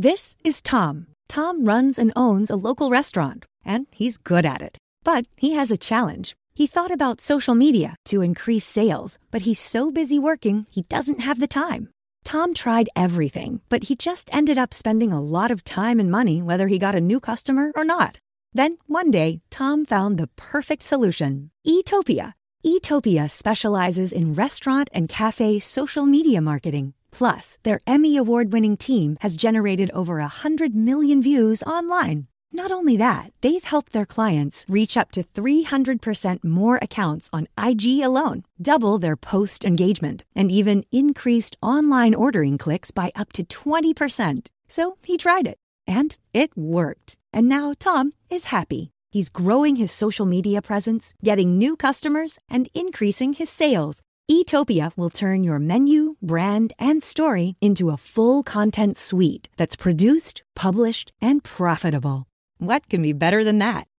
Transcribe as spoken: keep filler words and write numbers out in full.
This is Tom. Tom runs and owns a local restaurant, and he's good at it. But he has a challenge. He thought about social media to increase sales, but he's so busy working, he doesn't have the time. Tom tried everything, but he just ended up spending a lot of time and money whether he got a new customer or not. Then, one day, Tom found the perfect solution. Etopia. Etopia specializes in restaurant and cafe social media marketing. Plus, their Emmy Award-winning team has generated over one hundred million views online. Not only that, they've helped their clients reach up to three hundred percent more accounts on I G alone, double their post engagement, and even increased online ordering clicks by up to twenty percent. So he tried it, and it worked. And now Tom is happy. He's growing his social media presence, getting new customers, and increasing his sales. Etopia will turn your menu, brand, and story into a full content suite that's produced, published, and profitable. What can be better than that?